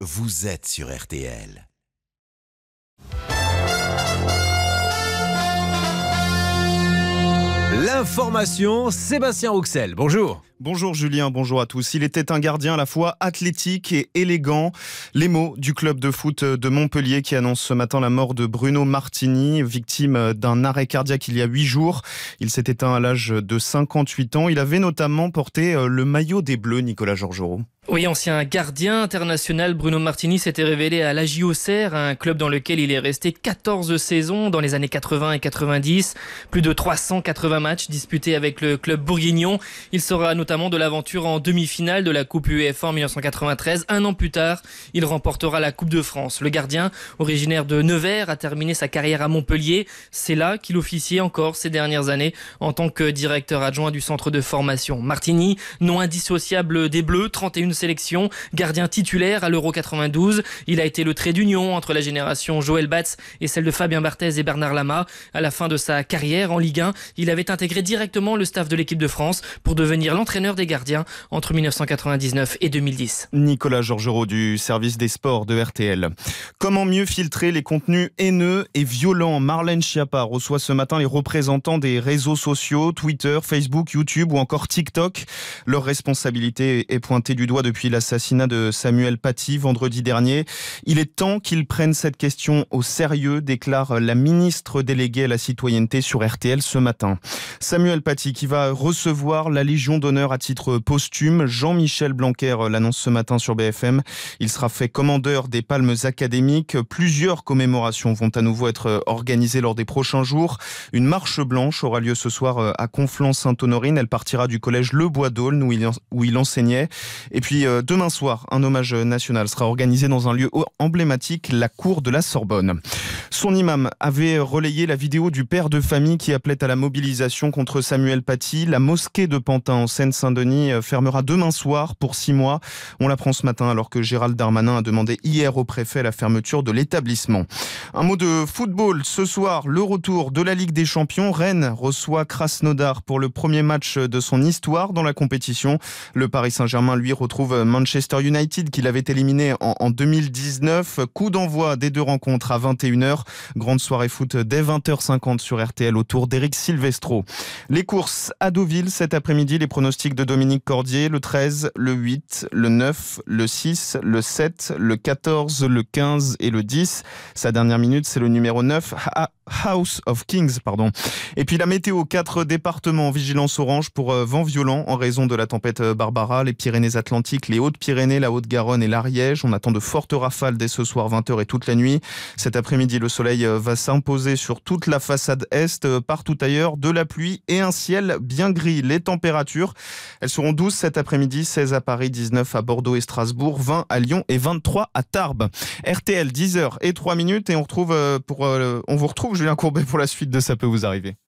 vous êtes sur RTL. L'information, Sébastien Rouxel, bonjour. Bonjour Julien, bonjour à tous. Il était un gardien à la fois athlétique et élégant. Les mots du club de foot de Montpellier qui annonce ce matin la mort de Bruno Martini, victime d'un arrêt cardiaque il y a 8 jours. Il s'est éteint à l'âge de 58 ans. Il avait notamment porté le maillot des Bleus, Nicolas Georgerot. Oui, ancien gardien international, Bruno Martini s'était révélé à l'AJ Auxerre, un club dans lequel il est resté 14 saisons dans les années 80 et 90. Plus de 380 matchs disputés avec le club bourguignon. Il sera notamment de l'aventure en demi-finale de la Coupe UEFA en 1993. Un an plus tard, il remportera la Coupe de France. Le gardien, originaire de Nevers, a terminé sa carrière à Montpellier. C'est là qu'il officiait encore ces dernières années en tant que directeur adjoint du centre de formation. Martini, nom indissociable des Bleus, 31 sélection, gardien titulaire à l'Euro 92. Il a été le trait d'union entre la génération Joël Batz et celle de Fabien Barthez et Bernard Lama. À la fin de sa carrière en Ligue 1, il avait intégré directement le staff de l'équipe de France pour devenir l'entraîneur des gardiens entre 1999 et 2010. Nicolas Georgerot du service des sports de RTL. Comment mieux filtrer les contenus haineux et violents? Marlène Schiappa reçoit ce matin les représentants des réseaux sociaux, Twitter, Facebook, YouTube ou encore TikTok. Leur responsabilité est pointée du doigt depuis l'assassinat de Samuel Paty vendredi dernier. Il est temps qu'ils prennent cette question au sérieux, déclare la ministre déléguée à la citoyenneté sur RTL ce matin. Samuel Paty qui va recevoir la Légion d'honneur à titre posthume. Jean-Michel Blanquer l'annonce ce matin sur BFM. Il sera fait commandeur des palmes académiques. Plusieurs commémorations vont à nouveau être organisées lors des prochains jours. Une marche blanche aura lieu ce soir à Conflans-Sainte-Honorine. Elle partira du collège Le Bois d'Aulne où il enseignait. Et puis demain soir, un hommage national sera organisé dans un lieu emblématique, la cour de la Sorbonne. Son imam avait relayé la vidéo du père de famille qui appelait à la mobilisation contre Samuel Paty. La mosquée de Pantin en Seine-Saint-Denis fermera demain soir pour 6 mois. On l'apprend ce matin alors que Gérald Darmanin a demandé hier au préfet la fermeture de l'établissement. Un mot de football. Ce soir, le retour de la Ligue des Champions. Rennes reçoit Krasnodar pour le premier match de son histoire dans la compétition. Le Paris Saint-Germain, lui, retrouve Manchester United qu'il avait éliminé en 2019. Coup d'envoi des deux rencontres à 21h. Grande soirée foot dès 20h50 sur RTL autour d'Éric Silvestro. Les courses à Deauville cet après-midi, les pronostics de Dominique Cordier, le 13, le 8, le 9, le 6, le 7, le 14, le 15 et le 10. Sa dernière minute, c'est le numéro 9, House of Kings, pardon. Et puis la météo, 4 départements en vigilance orange pour vent violent en raison de la tempête Barbara, les Pyrénées-Atlantiques, les Hautes-Pyrénées, la Haute-Garonne et l'Ariège. On attend de fortes rafales dès ce soir 20h et toute la nuit. Cet après-midi, le soleil va s'imposer sur toute la façade est, partout ailleurs, de la pluie et un ciel bien gris. Les températures, elles seront 12 cet après-midi, 16 à Paris, 19 à Bordeaux et Strasbourg, 20 à Lyon et 23 à Tarbes. RTL, 10h et 3 minutes et on vous retrouve Julien Courbet pour la suite de Ça peut vous arriver.